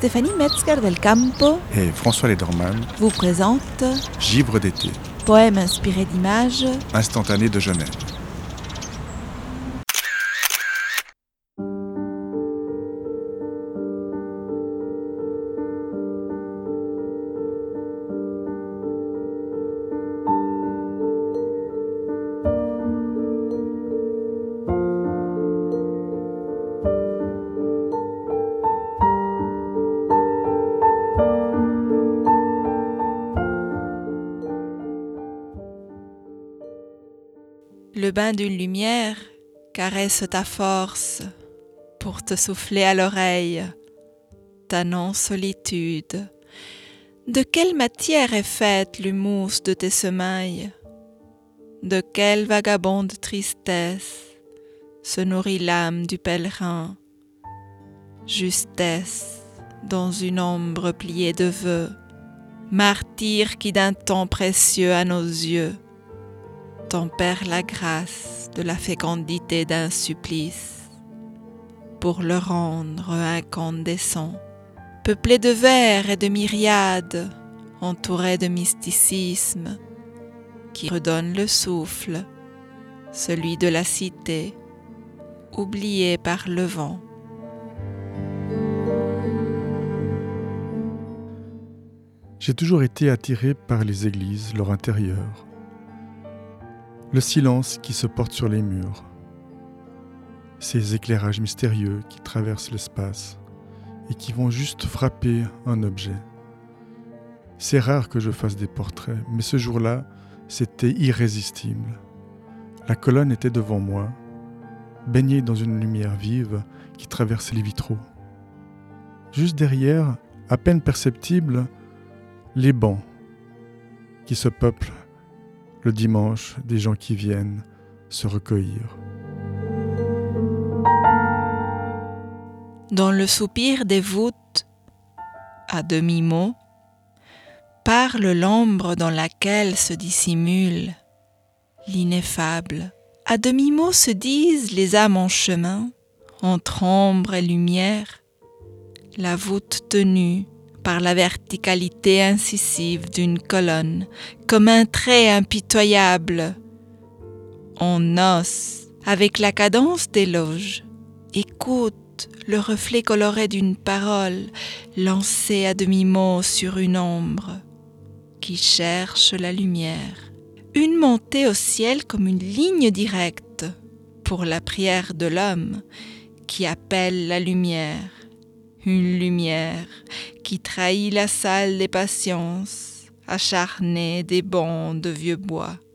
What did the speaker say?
Stéphanie Metzger del Campo et François Lederman vous présente Givre d'été, poème inspiré d'images instantané de Genève. Le bain d'une lumière caresse ta force pour te souffler à l'oreille ta non-solitude. De quelle matière est faite l'humous de tes semailles? De quelle vagabonde tristesse se nourrit l'âme du pèlerin? Justesse dans une ombre pliée de vœux, martyr qui d'un temps précieux à nos yeux tempère la grâce de la fécondité d'un supplice pour le rendre incandescent. Peuplé de vers et de myriades, entouré de mysticisme qui redonne le souffle, celui de la cité, oublié par le vent. J'ai toujours été attiré par les églises, leur intérieur. Le silence qui se porte sur les murs. Ces éclairages mystérieux qui traversent l'espace et qui vont juste frapper un objet. C'est rare que je fasse des portraits, mais ce jour-là, c'était irrésistible. La colonne était devant moi, baignée dans une lumière vive qui traversait les vitraux. Juste derrière, à peine perceptible, les bancs qui se peuplent le dimanche des gens qui viennent se recueillir. Dans le soupir des voûtes, à demi-mot, parle l'ombre dans laquelle se dissimule l'ineffable. À demi-mot se disent les âmes en chemin, entre ombre et lumière, la voûte tenue par la verticalité incisive d'une colonne, comme un trait impitoyable. On ose, avec la cadence d'éloge, écoute le reflet coloré d'une parole lancée à demi-mot sur une ombre qui cherche la lumière. Une montée au ciel comme une ligne directe pour la prière de l'homme qui appelle la lumière. Une lumière qui trahit la salle des patiences, acharnée des bancs de vieux bois.